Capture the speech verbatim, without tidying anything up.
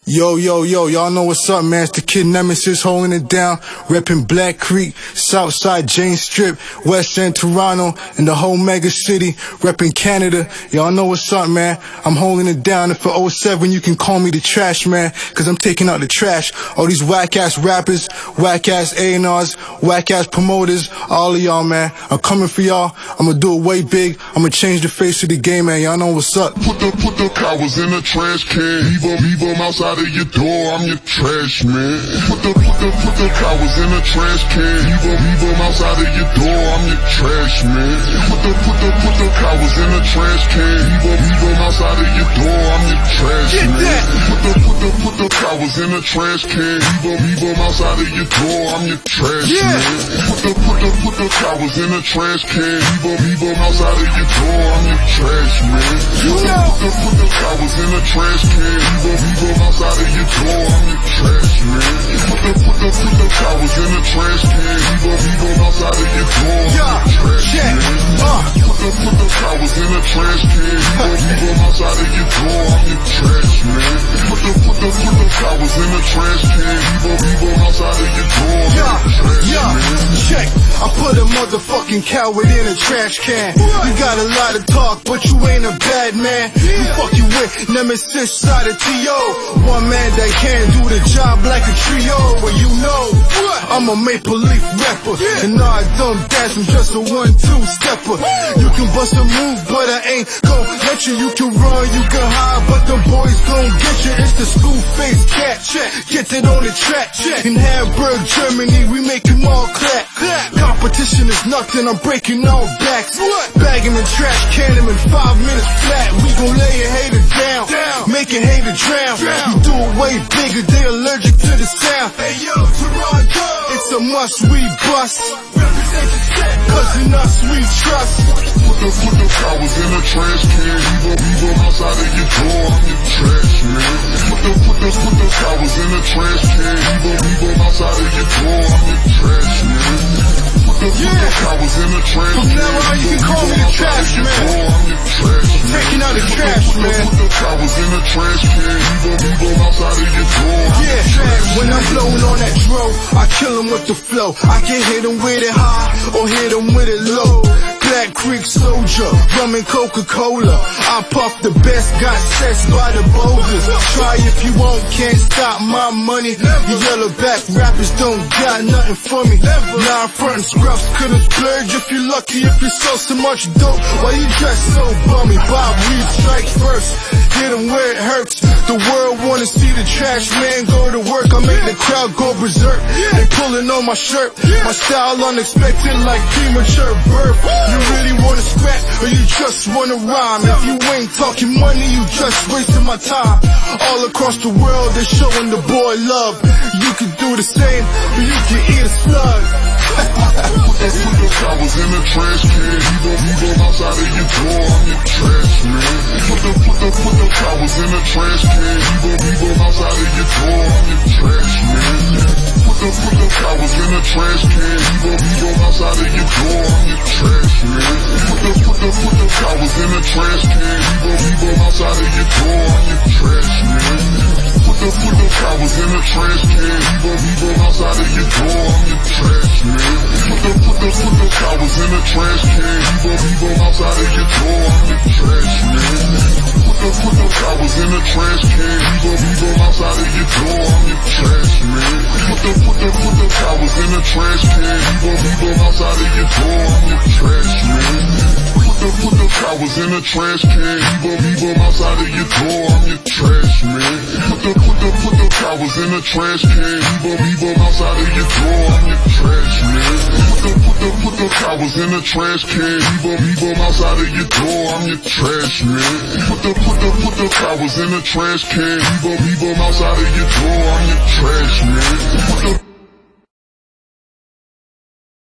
Yo, yo, yo, y'all know what's up, man. It's the Kid Nemesis holding it down, repping Black Creek, Southside James Strip, West End Toronto, and the whole mega city, repping Canada. Y'all know what's up, man. I'm holding it down, and for oh seven, you can call me the trash man, cause I'm taking out the trash. All these whack-ass rappers, whack-ass A and Rs, whack-ass promoters, all of y'all, man. I'm coming for y'all. I'm gonna do it way big. I'm gonna change the face of the game, man. Y'all know what's up. Put the, put the cowards in the trash can. Leave them, leave them outside of your door. I'm your trash man. Put the, put the, put the cowards in the trash can. Leave them, leave them outside of your door. I'm your trash man. Put the, put the, put the cowards in the trash can. Leave them, leave them outside of your door. I'm your trash Get man. that. Put the, put the, put the cowards in the trash can. Leave them, leave them outside of your door. I'm your trash Yeah. man. Put the, put the, put the cowards in the trash can. Leave them, leave them outside of your door. I'm your trash man. You Put the, know. put the, put the cowards in the trash can. Leave them, leave them outside of your door. I'm your trash man. Put the, put the, put the cowards in the trash can. Leave them, leave them outside of your door. I'm Yeah. your trash Yeah. man. Uh. Put the, put the cowards in the trash can. Leave them, leave them outside of your door. I'm your trash man. Put the, put the, put the cowards in the trash can. Leave them, leave them outside of your door. I'm Yeah, your trash yeah, man. check. I put a motherfucking coward in a trash can. You got a lot of talk, but you ain't a bad man. You fucking with Nemesis side of T O. One man that can do the job like a trio. Well, you know, I'm a Maple Leaf rapper. And no, I don't dance, I'm just a one two stepper. You can bust a move, but I ain't gon' let you. You can run, you can hide, but the boys gon' get you. It's the school face cat. Get it on the track. In Hamburg, Germany, we make them all clap. Competition is nothing, I'm breaking all backs. Bagging the trash can in five minutes flat. We gon' lay a hater down, make a hater drown. You do it way bigger, they allergic to the sound. Hey yo, Toronto, it's a must we bust. Cause in us we trust. Put the, put the cowards in the trash can. Leave them, leave them outside of your door. I'm your trash man. Put the, put the, put the cowards in the trash can. Leave them, leave them outside of your door. I'm your trash man. Put the, put the cowards in the trash From can. now on, you can call me the trash man. I'm your trash man. Taking out the trash man. Put the cowards in the trash can. Leave them, leave them outside of your door. Yeah, when I'm blowing on that dro, I kill him with the flow. I can hit him with it high or hit him with it low. Black Creek soldier, rum and Coca-Cola. I puff the best, got sets by the boulders. Try if you won't, can't stop my money. You yellow back rappers don't got nothing for me. Now I'm frontin' scruffs, could've splurged if you're lucky. If you sold so much dope, why you dress so bummy? Bob Reed strike first, hit him where it hurts. The world wanna see the trash man go to work. I make the crowd go berserk. They pulling on my shirt, my style unexpected like premature birth. You really wanna scrap or you just wanna rhyme? If you ain't talking money, you just wasting my time. All across the world, they're showing the boy love. You can do the same, or you can eat a slug. Put the, put the cowards in the trash can. Leave them, leave them outside of your door. I'm your trash man. Put the, put the, put the cowards in the trash can. Leave them, leave them outside of your door. I'm your trash man. Put the, put the cowards in the trash can. Leave them, leave them outside of your door. I'm your trash man. Put the, put the, put the cowards in the trash can. Leave them, leave them outside of your door. I'm your trash man. Put the, put the cowards in the trash can. Leave them, leave them outside of your door. I'm your trash man. Put the, put the, put the cowards in the trash can. Leave them, leave them outside of your door. I'm your trash man. Put the, put the cowards in the trash can. Leave them, leave them outside of your door. I'm your trash man. Put the, put the, put the cowards in the trash can. Leave them, leave them outside of your door. I'm your trash man. Put the, put the cowards in the trash can. Leave them, leave them outside of your door. I'm your trash man. Put the, put the, put the cowards in the trash can. Leave them, leave them outside of your door. I'm your trash man. Put the, put the, put the cowards in the trash can. Leave them, leave them outside of your door. I'm your trash man. Put the, put the, put the cowards in the trash can. Leave them, leave them outside of your door. I'm your trash man. Put the,